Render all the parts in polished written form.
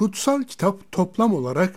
Kutsal kitap toplam olarak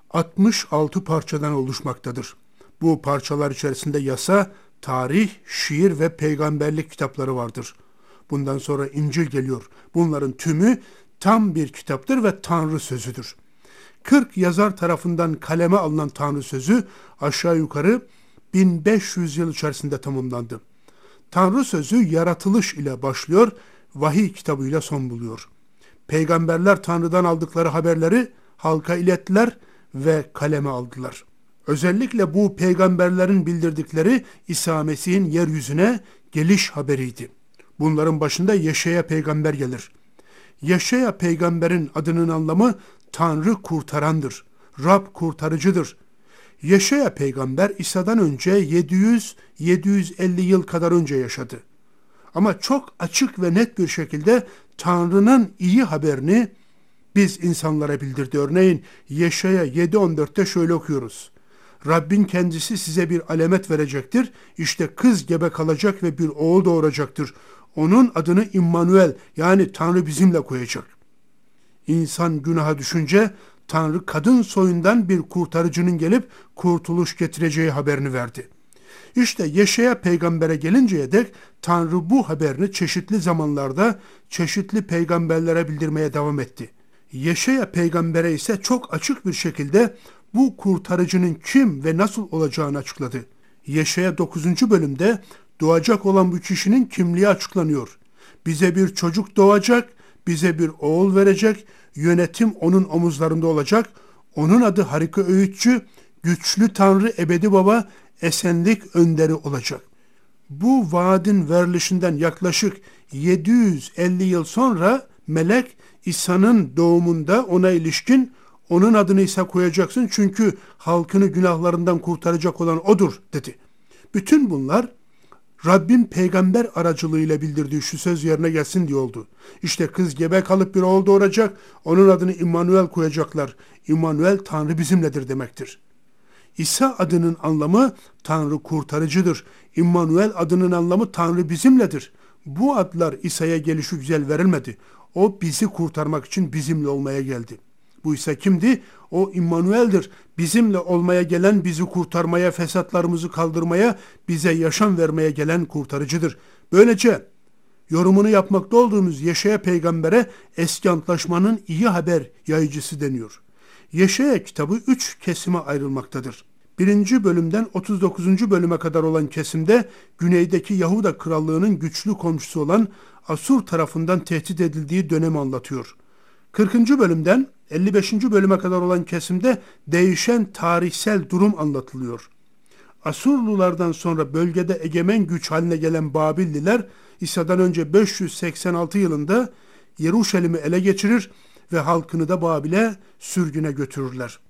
66 parçadan oluşmaktadır. Bu parçalar içerisinde yasa, tarih, şiir ve peygamberlik kitapları vardır. Bundan sonra İncil geliyor. Bunların tümü tam bir kitaptır ve Tanrı sözüdür. 40 yazar tarafından kaleme alınan Tanrı sözü aşağı yukarı 1500 yıl içerisinde tamamlandı. Tanrı sözü yaratılış ile başlıyor, vahiy kitabıyla son buluyor. Peygamberler Tanrı'dan aldıkları haberleri halka ilettiler ve kaleme aldılar. Özellikle bu peygamberlerin bildirdikleri İsa Mesih'in yeryüzüne geliş haberiydi. Bunların başında Yeşaya peygamber gelir. Yeşaya peygamberin adının anlamı Tanrı kurtarandır, Rab kurtarıcıdır. Yeşaya peygamber İsa'dan önce 700-750 yıl kadar önce yaşadı. Ama çok açık ve net bir şekilde Tanrı'nın iyi haberini biz insanlara bildirdi. Örneğin Yeşaya 7.14'te şöyle okuyoruz. Rabbin kendisi size bir alamet verecektir. İşte kız gebe kalacak ve bir oğul doğuracaktır. Onun adını İmmanuel, yani Tanrı bizimle koyacak. İnsan günaha düşünce Tanrı kadın soyundan bir kurtarıcının gelip kurtuluş getireceği haberini verdi. İşte Yeşaya peygambere gelinceye dek Tanrı bu haberini çeşitli zamanlarda çeşitli peygamberlere bildirmeye devam etti. Yeşaya peygambere ise çok açık bir şekilde bu kurtarıcının kim ve nasıl olacağını açıkladı. Yeşaya 9. bölümde doğacak olan bu kişinin kimliği açıklanıyor. Bize bir çocuk doğacak, bize bir oğul verecek, yönetim onun omuzlarında olacak. Onun adı harika öğütçü, güçlü Tanrı, ebedi baba, esenlik önderi olacak. Bu vaadin verilişinden yaklaşık 750 yıl sonra melek İsa'nın doğumunda ona ilişkin onun adını İsa koyacaksın çünkü halkını günahlarından kurtaracak olan odur dedi. Bütün bunlar Rabbin peygamber aracılığıyla bildirdiği şu söz yerine gelsin diye oldu. İşte kız gebe kalıp bir oğul doğuracak, onun adını İmmanuel koyacaklar. İmmanuel Tanrı bizimledir demektir. İsa adının anlamı Tanrı kurtarıcıdır. İmmanuel adının anlamı Tanrı bizimledir. Bu adlar İsa'ya gelişi güzel verilmedi. O bizi kurtarmak için bizimle olmaya geldi. Bu İsa kimdi? O İmmanuel'dir. Bizimle olmaya gelen, bizi kurtarmaya, fesatlarımızı kaldırmaya, bize yaşam vermeye gelen kurtarıcıdır. Böylece yorumunu yapmakta olduğumuz Yeşaya peygambere eski antlaşmanın iyi haber yayıcısı deniyor. Yeşaya kitabı 3 kesime ayrılmaktadır. 1. bölümden 39. bölüme kadar olan kesimde güneydeki Yahuda krallığının güçlü komşusu olan Asur tarafından tehdit edildiği dönemi anlatıyor. 40. bölümden 55. bölüme kadar olan kesimde değişen tarihsel durum anlatılıyor. Asurlulardan sonra bölgede egemen güç haline gelen Babilliler İsa'dan önce 586 yılında Yeruşalim'i ele geçirir ve halkını da Babil'e sürgüne götürürler.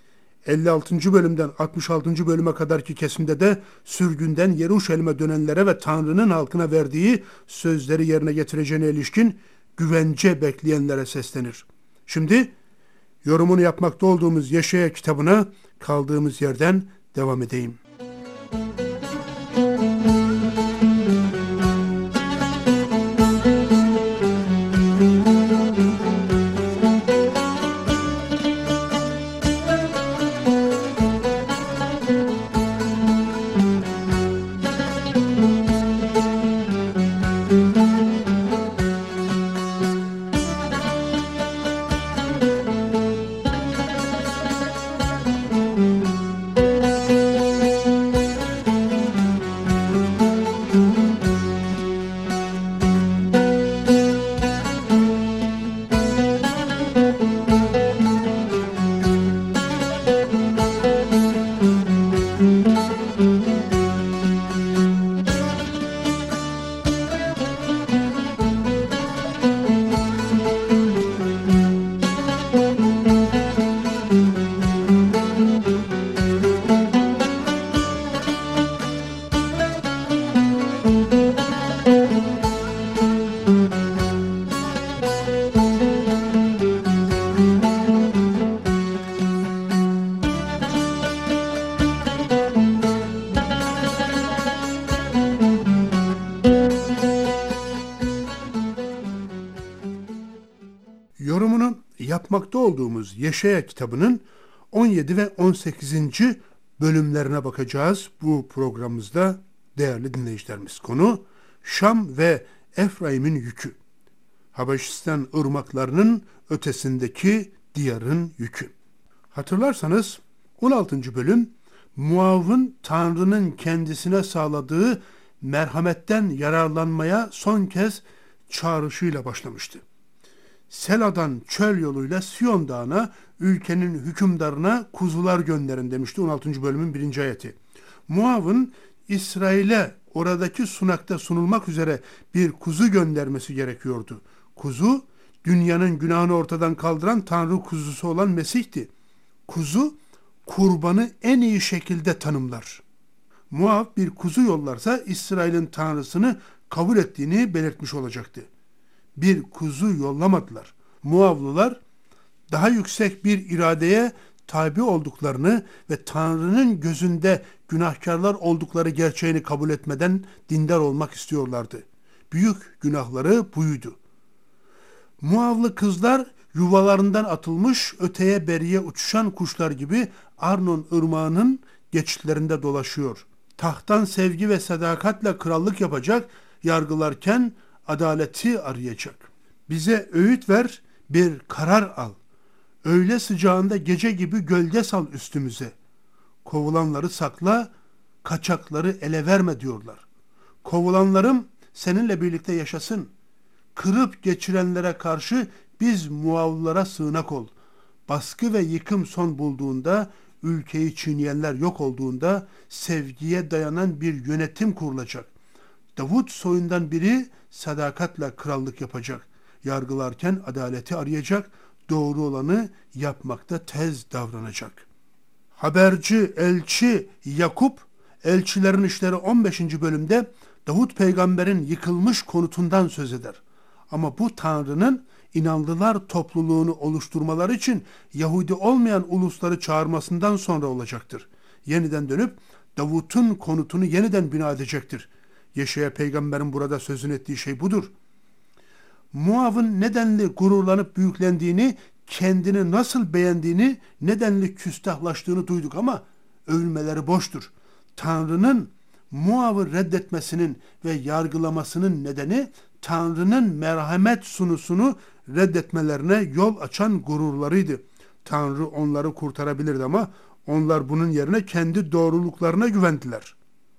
56. bölümden 66. bölüme kadarki kesimde de sürgünden Yeruşalim'e dönenlere ve Tanrı'nın halkına verdiği sözleri yerine getireceğine ilişkin güvence bekleyenlere seslenir. Şimdi yorumunu yapmakta olduğumuz Yeşaya kitabına kaldığımız yerden devam edeyim. bakmakta olduğumuz Yeşaya kitabının 17 ve 18. bölümlerine bakacağız bu programımızda değerli dinleyicilerimiz. Konu Şam ve Efraim'in yükü. Habeşistan ırmaklarının ötesindeki diyarın yükü. Hatırlarsanız 16. bölüm Muav'ın Tanrı'nın kendisine sağladığı merhametten yararlanmaya son kez çağrışıyla başlamıştı. Sela'dan çöl yoluyla Siyon Dağı'na, ülkenin hükümdarına kuzular gönderin demişti 16. bölümün 1. ayeti. Muav'ın İsrail'e oradaki sunakta sunulmak üzere bir kuzu göndermesi gerekiyordu. Kuzu, dünyanın günahını ortadan kaldıran Tanrı kuzusu olan Mesih'ti. Kuzu, kurbanı en iyi şekilde tanımlar. Muav bir kuzu yollarsa İsrail'in Tanrısını kabul ettiğini belirtmiş olacaktı. Bir kuzu yollamadılar. Muavlılar daha yüksek bir iradeye tabi olduklarını ve Tanrı'nın gözünde günahkarlar oldukları gerçeğini kabul etmeden dindar olmak istiyorlardı. Büyük günahları buydu. Muavlı kızlar yuvalarından atılmış, öteye beriye uçuşan kuşlar gibi Arnon ırmağının geçitlerinde dolaşıyor. Tahttan sevgi ve sadakatle krallık yapacak, yargılarken adaleti arayacak. Bize öğüt ver, bir karar al. Öğle sıcağında gece gibi gölge sal üstümüze. Kovulanları sakla, kaçakları ele verme diyorlar. Kovulanlarım seninle birlikte yaşasın. Kırıp geçirenlere karşı biz Muavlılara sığınak ol. Baskı ve yıkım son bulduğunda, ülkeyi çiğneyenler yok olduğunda sevgiye dayanan bir yönetim kurulacak. Davut soyundan biri sadakatle krallık yapacak. Yargılarken adaleti arayacak, doğru olanı yapmakta tez davranacak. Haberci, elçi Yakup, Elçilerin İşleri 15. bölümde Davut peygamberin yıkılmış konutundan söz eder. Ama bu Tanrı'nın inanlılar topluluğunu oluşturmaları için Yahudi olmayan ulusları çağırmasından sonra olacaktır. Yeniden dönüp Davut'un konutunu yeniden bina edecektir. Yeşaya peygamberin burada sözünü ettiği şey budur. Muav'ın nedenli gururlanıp büyüklendiğini, kendini nasıl beğendiğini, nedenli küstahlaştığını duyduk ama övülmeleri boştur. Tanrı'nın Muav'ı reddetmesinin ve yargılamasının nedeni Tanrı'nın merhamet sunusunu reddetmelerine yol açan gururlarıydı. Tanrı onları kurtarabilirdi ama onlar bunun yerine kendi doğruluklarına güvendiler.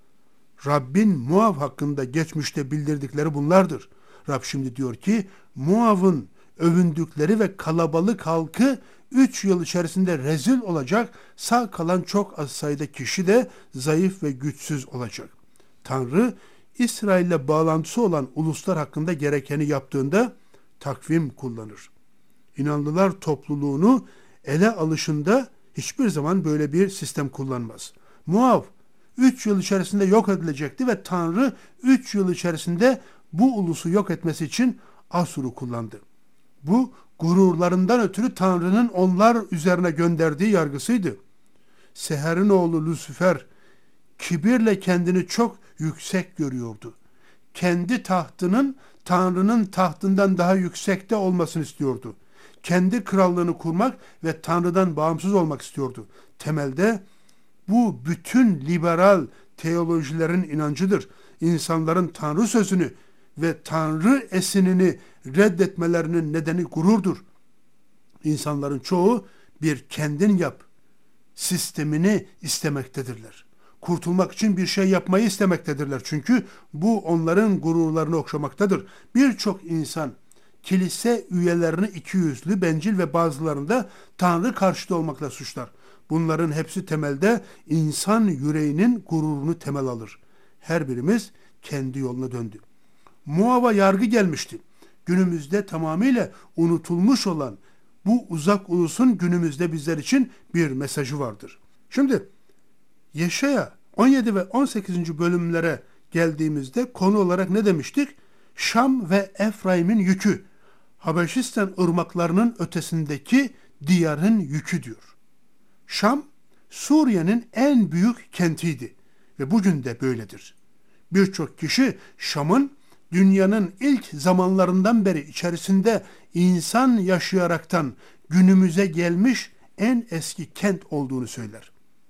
Rabbin Muav hakkında geçmişte bildirdikleri bunlardır. Rab şimdi diyor ki Muav'ın övündükleri ve kalabalık halkı 3 yıl içerisinde rezil olacak, sağ kalan çok az sayıda kişi de zayıf ve güçsüz olacak. Tanrı İsrail'le bağlantısı olan uluslar hakkında gerekeni yaptığında takvim kullanır. İnanlılar topluluğunu ele alışında hiçbir zaman böyle bir sistem kullanmaz. Muav 3 yıl içerisinde yok edilecekti ve Tanrı 3 yıl içerisinde bu ulusu yok etmesi için Asur'u kullandı. Bu gururlarından ötürü Tanrı'nın onlar üzerine gönderdiği yargısıydı. Seher'in oğlu Lucifer kibirle kendini çok yüksek görüyordu. Kendi tahtının Tanrı'nın tahtından daha yüksekte olmasını istiyordu. Kendi krallığını kurmak ve Tanrı'dan bağımsız olmak istiyordu. Temelde bu bütün liberal teolojilerin inancıdır. İnsanların Tanrı sözünü ve Tanrı esinini reddetmelerinin nedeni gururdur. İnsanların çoğu bir kendin yap sistemini istemektedirler. Kurtulmak için bir şey yapmayı istemektedirler. Çünkü bu onların gururlarını okşamaktadır. Birçok insan kilise üyelerini ikiyüzlü, bencil ve bazılarını da Tanrı karşıtı olmakla suçlar. Bunların hepsi temelde insan yüreğinin gururunu temel alır. Her birimiz kendi yoluna döndü. Muav'a yargı gelmişti. Günümüzde tamamıyla unutulmuş olan bu uzak ulusun günümüzde bizler için bir mesajı vardır. Şimdi Yeşaya 17 ve 18. bölümlere geldiğimizde konu olarak ne demiştik? Şam ve Efraim'in yükü. Habeşistan ırmaklarının ötesindeki diyarın yükü diyor. Şam, Suriye'nin en büyük kentiydi ve bugün de böyledir. Birçok kişi Şam'ın dünyanın ilk zamanlarından beri içerisinde insan yaşayaraktan günümüze gelmiş en eski kent olduğunu söyler.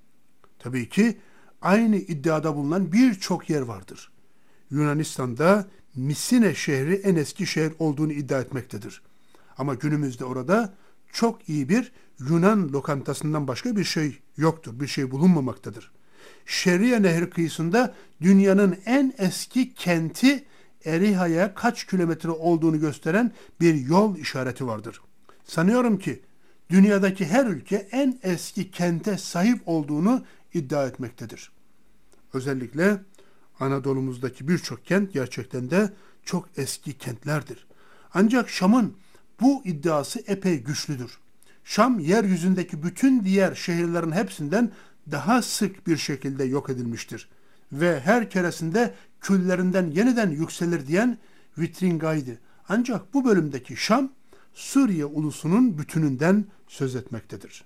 Tabii ki aynı iddiada bulunan birçok yer vardır. Yunanistan'da Misine şehri en eski şehir olduğunu iddia etmektedir. Ama günümüzde orada çok iyi bir Yunan lokantasından başka bir şey yoktur, bir şey bulunmamaktadır. Şeria Nehri kıyısında dünyanın en eski kenti Eriha'ya kaç kilometre olduğunu gösteren bir yol işareti vardır. Sanıyorum ki dünyadaki her ülke en eski kente sahip olduğunu iddia etmektedir. Özellikle Anadolu'muzdaki birçok kent gerçekten de çok eski kentlerdir. Ancak Şam'ın bu iddiası epey güçlüdür. Şam, yeryüzündeki bütün diğer şehirlerin hepsinden daha sık bir şekilde yok edilmiştir. Ve her keresinde küllerinden yeniden yükselir diyen Vitringay'dı. Ancak bu bölümdeki Şam, Suriye ulusunun bütününden söz etmektedir.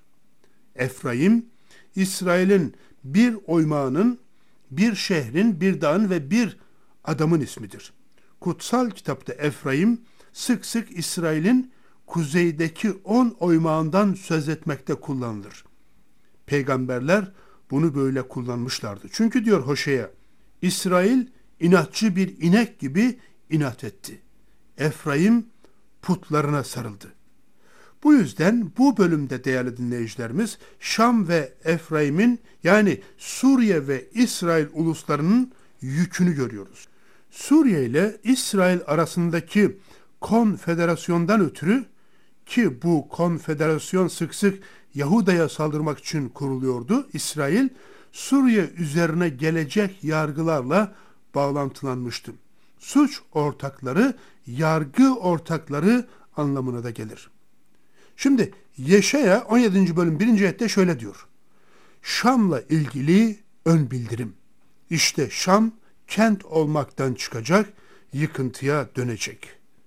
Efraim, İsrail'in bir oymağının, bir şehrin, bir dağın ve bir adamın ismidir. Kutsal kitapta Efraim sık sık İsrail'in kuzeydeki 10 oymağından söz etmekte kullanılır. Peygamberler bunu böyle kullanmışlardı. Çünkü diyor Hoşe'ye, İsrail inatçı bir inek gibi inat etti. Efraim putlarına sarıldı. Bu yüzden bu bölümde değerli dinleyicilerimiz Şam ve Efraim'in yani Suriye ve İsrail uluslarının yükünü görüyoruz. Suriye ile İsrail arasındaki konfederasyondan ötürü ki bu konfederasyon sık sık Yahuda'ya saldırmak için kuruluyordu. İsrail Suriye üzerine gelecek yargılarla bağlantılanmıştı. Suç ortakları, yargı ortakları anlamına da gelir. Şimdi Yeşaya 17. bölüm 1. ayette şöyle diyor. Şam'la ilgili ön bildirim. İşte Şam kent olmaktan çıkacak, yıkıntıya dönecek.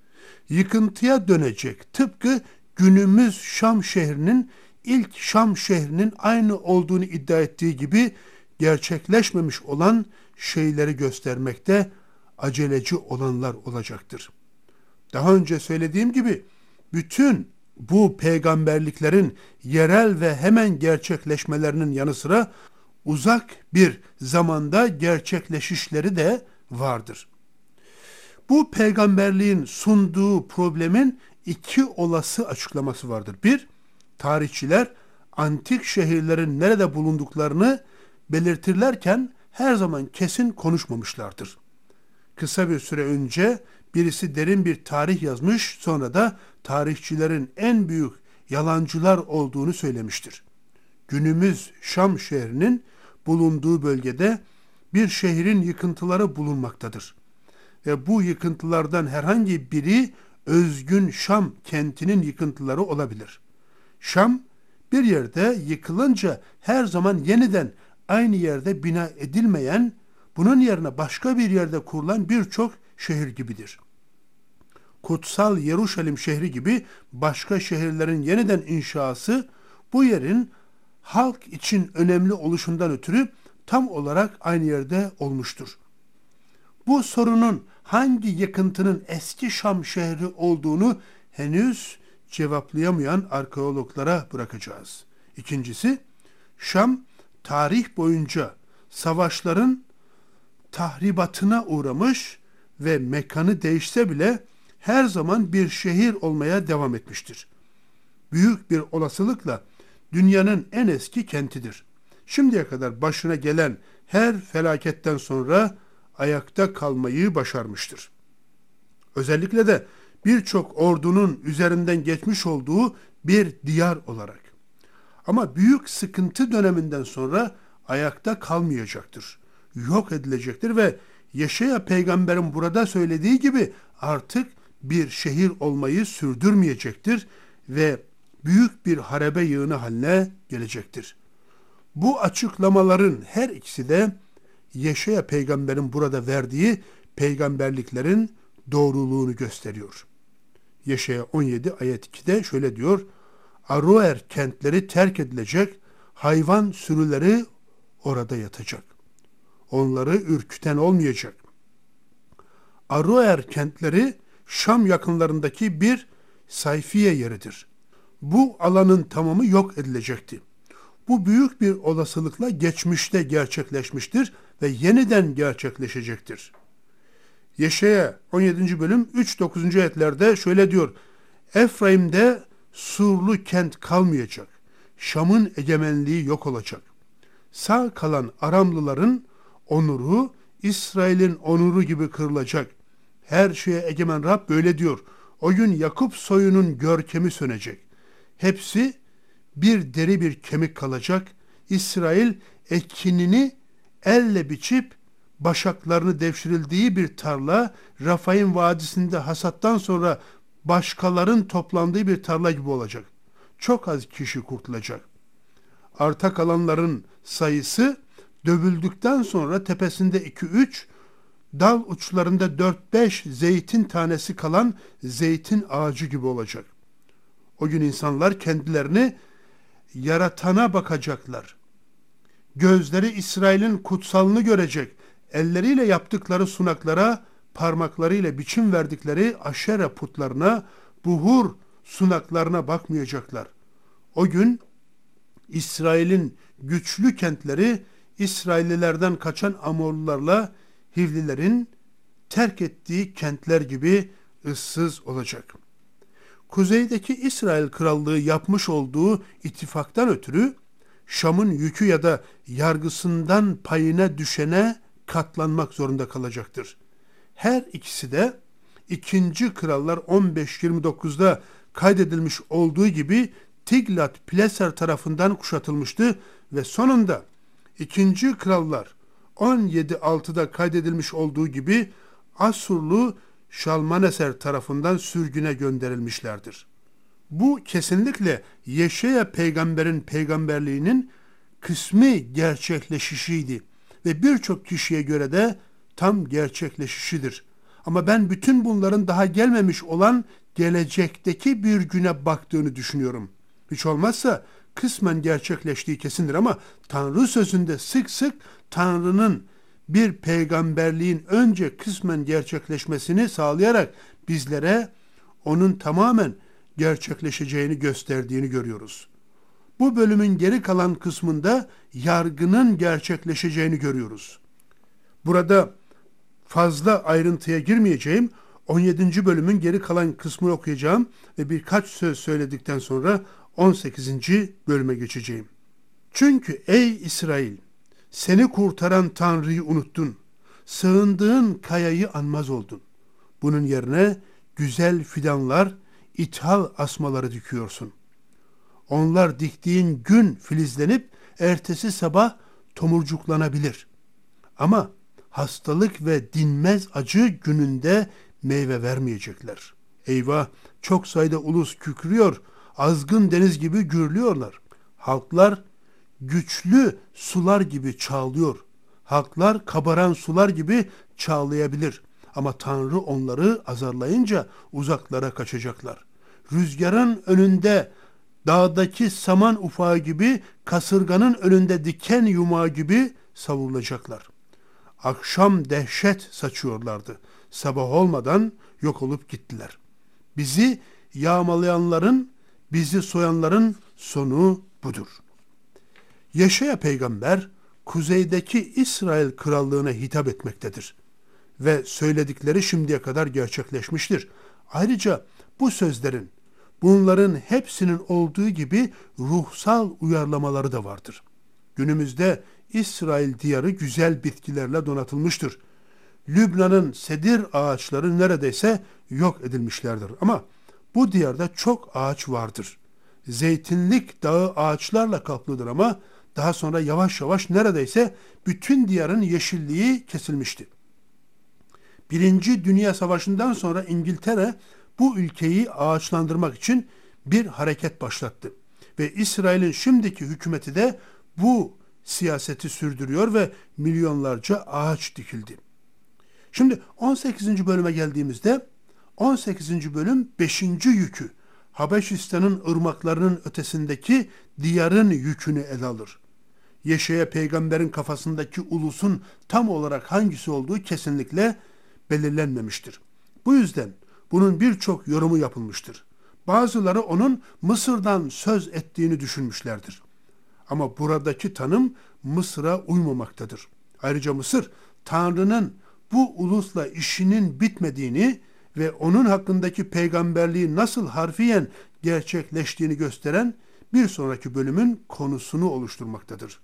Yıkıntıya dönecek. Tıpkı günümüz Şam şehrinin ilk Şam şehrinin aynı olduğunu iddia ettiği gibi gerçekleşmemiş olan şeyleri göstermekte aceleci olanlar olacaktır. Daha önce söylediğim gibi bütün bu peygamberliklerin yerel ve hemen gerçekleşmelerinin yanı sıra uzak bir zamanda gerçekleşişleri de vardır. Bu peygamberliğin sunduğu problemin iki olası açıklaması vardır. Bir, tarihçiler antik şehirlerin nerede bulunduklarını belirtirlerken her zaman kesin konuşmamışlardır. Kısa bir süre önce birisi derin bir tarih yazmış, sonra da tarihçilerin en büyük yalancılar olduğunu söylemiştir. Günümüz Şam şehrinin bulunduğu bölgede bir şehrin yıkıntıları bulunmaktadır. Ve bu yıkıntılardan herhangi biri özgün Şam kentinin yıkıntıları olabilir. Şam bir yerde yıkılınca her zaman yeniden aynı yerde bina edilmeyen, bunun yerine başka bir yerde kurulan birçok şehir gibidir. Kutsal Yeruşalim şehri gibi başka şehirlerin yeniden inşası bu yerin halk için önemli oluşundan ötürü tam olarak aynı yerde olmuştur. Bu sorunun hangi yıkıntının eski Şam şehri olduğunu henüz cevaplayamayan arkeologlara bırakacağız. İkincisi, Şam tarih boyunca savaşların tahribatına uğramış ve mekanı değişse bile her zaman bir şehir olmaya devam etmiştir. Büyük bir olasılıkla dünyanın en eski kentidir. Şimdiye kadar başına gelen her felaketten sonra ayakta kalmayı başarmıştır. Özellikle de birçok ordunun üzerinden geçmiş olduğu bir diyar olarak. Ama büyük sıkıntı döneminden sonra ayakta kalmayacaktır. Yok edilecektir ve Yeşaya peygamberin burada söylediği gibi artık bir şehir olmayı sürdürmeyecektir ve büyük bir harabe yığını haline gelecektir. Bu açıklamaların her ikisi de Yeşaya peygamberin burada verdiği peygamberliklerin doğruluğunu gösteriyor. Yeşaya 17 ayet 2'de şöyle diyor: Aroer kentleri terk edilecek, hayvan sürüleri orada yatacak. Onları ürküten olmayacak. Aroer kentleri Şam yakınlarındaki bir sayfiye yeridir. bu alanın tamamı yok edilecekti. Bu büyük bir olasılıkla geçmişte gerçekleşmiştir ve yeniden gerçekleşecektir. Yeşaya 17. bölüm 3-9. ayetlerde şöyle diyor: Efraim'de surlu kent kalmayacak. Şam'ın egemenliği yok olacak. Sağ kalan Aramlıların onuru İsrail'in onuru gibi kırılacak. Her şeye egemen Rab böyle diyor: O gün Yakup soyunun görkemi sönecek. Hepsi bir deri bir kemik kalacak. İsrail ekinini elle biçip başaklarını devşirildiği bir tarla, Rafaim Vadisi'nde hasattan sonra başkaların toplandığı bir tarla gibi olacak. Çok az kişi kurtulacak. Arta kalanların sayısı dövüldükten sonra tepesinde 2-3, dal uçlarında 4-5 zeytin tanesi kalan zeytin ağacı gibi olacak. O gün insanlar kendilerini yaratana bakacaklar. Gözleri İsrail'in kutsalını görecek. Elleriyle yaptıkları sunaklara, parmaklarıyla biçim verdikleri aşere putlarına, buhur sunaklarına bakmayacaklar. O gün İsrail'in güçlü kentleri İsraillilerden kaçan Amorlularla Hivlilerin terk ettiği kentler gibi ıssız olacak. Kuzeydeki İsrail krallığı yapmış olduğu ittifaktan ötürü Şam'ın yükü ya da yargısından payına düşene katlanmak zorunda kalacaktır. Her ikisi de 2. Krallar 15-29'da kaydedilmiş olduğu gibi Tiglat-Pileser tarafından kuşatılmıştı ve sonunda 2. Krallar 17-6'da kaydedilmiş olduğu gibi Asurlu Şalmaneser tarafından sürgüne gönderilmişlerdir. Bu kesinlikle Yeşaya peygamberin peygamberliğinin kısmi gerçekleşişiydi ve birçok kişiye göre de tam gerçekleşişidir. Ama ben bütün bunların daha gelmemiş olan gelecekteki bir güne baktığını düşünüyorum. Hiç olmazsa kısmen gerçekleştiği kesindir ama Tanrı sözünde sık sık Tanrı'nın bir peygamberliğin önce kısmen gerçekleşmesini sağlayarak bizlere onun tamamen gerçekleşeceğini gösterdiğini görüyoruz. Bu bölümün geri kalan kısmında yargının gerçekleşeceğini görüyoruz. Burada fazla ayrıntıya girmeyeceğim. 17. bölümün geri kalan kısmını okuyacağım ve birkaç söz söyledikten sonra 18. bölüme geçeceğim. Çünkü ey İsrail, seni kurtaran Tanrı'yı unuttun. Sığındığın kayayı anmaz oldun. Bunun yerine güzel fidanlar, ithal asmaları dikiyorsun. Onlar diktiğin gün filizlenip ertesi sabah tomurcuklanabilir. Ama hastalık ve dinmez acı gününde meyve vermeyecekler. Eyvah, çok sayıda ulus kükrüyor, azgın deniz gibi gürlüyorlar. Halklar güçlü sular gibi çağlıyor. Halklar kabaran sular gibi çağlayabilir. Ama Tanrı onları azarlayınca uzaklara kaçacaklar. Rüzgarın önünde dağdaki saman ufağı gibi, kasırganın önünde diken yumağı gibi savrulacaklar. Akşam dehşet saçıyorlardı. Sabah olmadan yok olup gittiler. Bizi yağmalayanların, bizi soyanların sonu budur. Yeşaya peygamber kuzeydeki İsrail krallığına hitap etmektedir ve söyledikleri şimdiye kadar gerçekleşmiştir. Ayrıca bu sözlerin, bunların hepsinin olduğu gibi ruhsal uyarlamaları da vardır. Günümüzde İsrail diyarı güzel bitkilerle donatılmıştır. Lübnan'ın sedir ağaçları neredeyse yok edilmişlerdir. Ama bu diyarda çok ağaç vardır. Zeytinlik dağı ağaçlarla kaplıdır ama daha sonra yavaş yavaş neredeyse bütün diyarın yeşilliği kesilmişti. Birinci Dünya Savaşı'ndan sonra İngiltere bu ülkeyi ağaçlandırmak için bir hareket başlattı. Ve İsrail'in şimdiki hükümeti de bu siyaseti sürdürüyor ve milyonlarca ağaç dikildi. Şimdi 18. bölüme geldiğimizde 18. bölüm 5. yükü, Habeşistan'ın ırmaklarının ötesindeki diyarın yükünü ele alır. Yeşaya peygamberin kafasındaki ulusun tam olarak hangisi olduğu kesinlikle belirlenmemiştir. Bu yüzden bunun birçok yorumu yapılmıştır. Bazıları onun Mısır'dan söz ettiğini düşünmüşlerdir. Ama buradaki tanım Mısır'a uymamaktadır. Ayrıca Mısır, Tanrı'nın bu ulusla işinin bitmediğini ve onun hakkındaki peygamberliği nasıl harfiyen gerçekleştiğini gösteren bir sonraki bölümün konusunu oluşturmaktadır.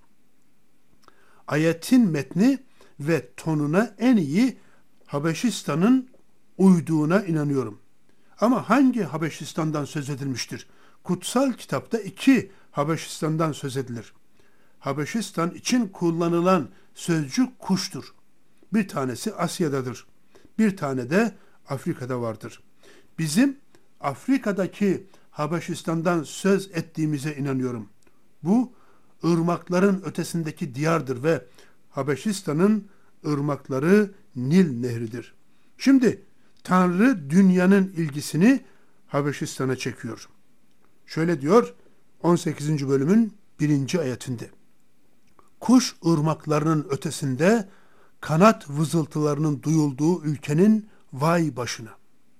Ayetin metni ve tonuna en iyi Habeşistan'ın uyduğuna inanıyorum. Ama hangi Habeşistan'dan söz edilmiştir? Kutsal kitapta iki Habeşistan'dan söz edilir. Habeşistan için kullanılan sözcük kuştur. Bir tanesi Asya'dadır. Bir tane de Afrika'da vardır. Bizim Afrika'daki Habeşistan'dan söz ettiğimize inanıyorum. Bu ırmakların ötesindeki diyardır ve Habeşistan'ın ırmakları Nil Nehri'dir. Şimdi Tanrı dünyanın ilgisini Habeşistan'a çekiyor. Şöyle diyor 18. bölümün 1. ayetinde. Kuş ırmaklarının ötesinde kanat vızıltılarının duyulduğu ülkenin vay başına.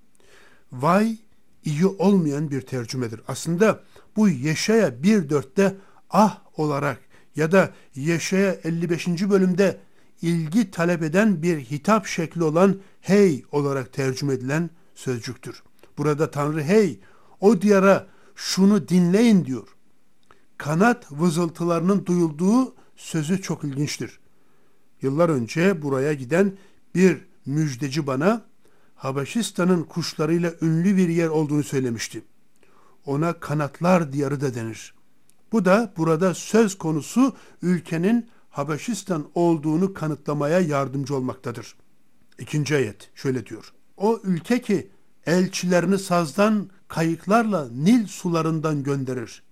Vay iyi olmayan bir tercümedir. Aslında bu Yeşaya 1.4'te ah olarak ya da Yeşaya 55. bölümde ilgi talep eden bir hitap şekli olan hey olarak tercüme edilen sözcüktür. Burada Tanrı hey o diyara şunu dinleyin diyor. Kanat vızıltılarının duyulduğu sözü çok ilginçtir. Yıllar önce buraya giden bir müjdeci bana Habeşistan'ın kuşlarıyla ünlü bir yer olduğunu söylemişti. Ona kanatlar diyarı da denir. Bu da burada söz konusu ülkenin Habeşistan olduğunu kanıtlamaya yardımcı olmaktadır. 2. ayet şöyle diyor. O ülke ki elçilerini sazdan kayıklarla Nil sularından gönderir.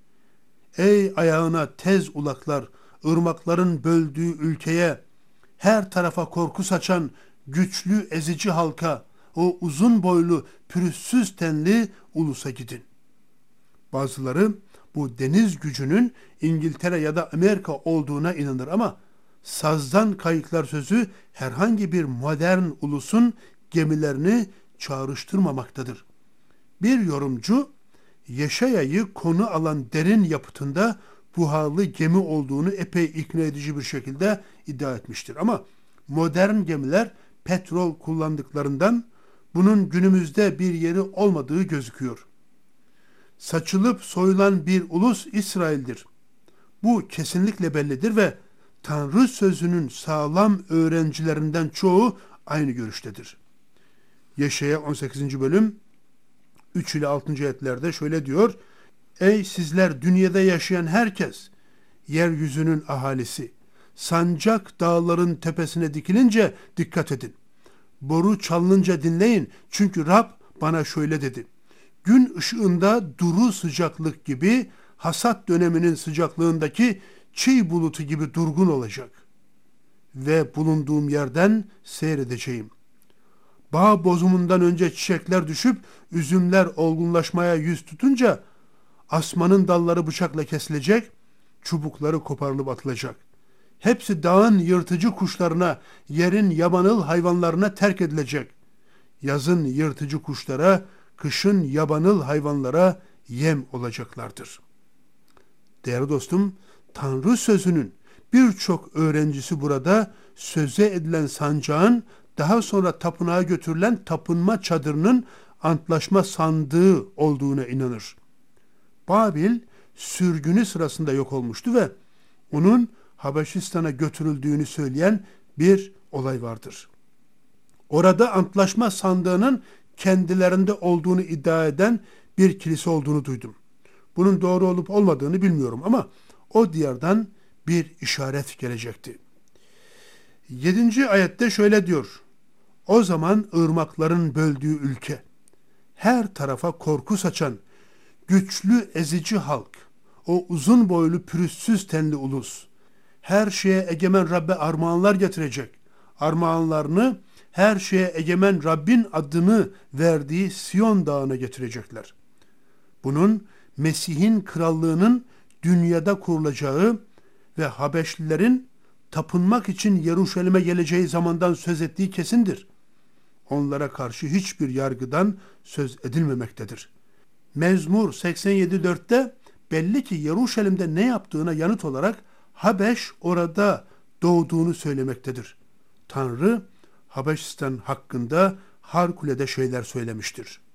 Ey ayağına tez ulaklar, ırmakların böldüğü ülkeye, her tarafa korku saçan güçlü ezici halka, o uzun boylu pürüzsüz tenli ulusa gidin. Bazıları bu deniz gücünün İngiltere ya da Amerika olduğuna inanır ama sazdan kayıklar sözü herhangi bir modern ulusun gemilerini çağrıştırmamaktadır. Bir yorumcu Yeşaya'yı konu alan derin yapıtında buharlı gemi olduğunu epey ikna edici bir şekilde iddia etmiştir. Ama modern gemiler petrol kullandıklarından bunun günümüzde bir yeri olmadığı gözüküyor. Saçılıp soyulan bir ulus İsrail'dir. Bu kesinlikle bellidir ve Tanrı sözünün sağlam öğrencilerinden çoğu aynı görüştedir. Yeşaya 18. bölüm 3 ile 6. ayetlerde şöyle diyor. Ey sizler dünyada yaşayan herkes, yeryüzünün ahalisi, sancak dağların tepesine dikilince dikkat edin. Boru çalınınca dinleyin çünkü Rab bana şöyle dedi. Gün ışığında duru sıcaklık gibi hasat döneminin sıcaklığındaki çiğ bulutu gibi durgun olacak. Ve bulunduğum yerden seyredeceğim. Bağ bozumundan önce çiçekler düşüp üzümler olgunlaşmaya yüz tutunca asmanın dalları bıçakla kesilecek, çubukları koparılıp atılacak. Hepsi dağın yırtıcı kuşlarına, yerin yabanıl hayvanlarına terk edilecek. Yazın yırtıcı kuşlara, kışın yabanıl hayvanlara yem olacaklardır. Değerli dostum, Tanrı sözünün birçok öğrencisi burada söze edilen sancağın daha sonra tapınağa götürülen tapınma çadırının antlaşma sandığı olduğuna inanır. Babil sürgünü sırasında yok olmuştu ve onun Habeşistan'a götürüldüğünü söyleyen bir olay vardır. Orada antlaşma sandığının kendilerinde olduğunu iddia eden bir kilise olduğunu duydum. Bunun doğru olup olmadığını bilmiyorum ama o diyardan bir işaret gelecekti. 7. ayette şöyle diyor. O zaman ırmakların böldüğü ülke, her tarafa korku saçan, güçlü ezici halk, o uzun boylu pürüzsüz tenli ulus, her şeye egemen Rabbe armağanlar getirecek. Armağanlarını her şeye egemen Rabbin adını verdiği Siyon dağına getirecekler. Bunun Mesih'in krallığının dünyada kurulacağı ve Habeşlilerin tapınmak için Yeruşalim'e geleceği zamandan söz ettiği kesindir. Onlara karşı hiçbir yargıdan söz edilmemektedir. Mezmur 87.4'te belli ki Yeruşalim'de ne yaptığına yanıt olarak Habeş orada doğduğunu söylemektedir. Tanrı Habeşistan hakkında harikulade şeyler söylemiştir.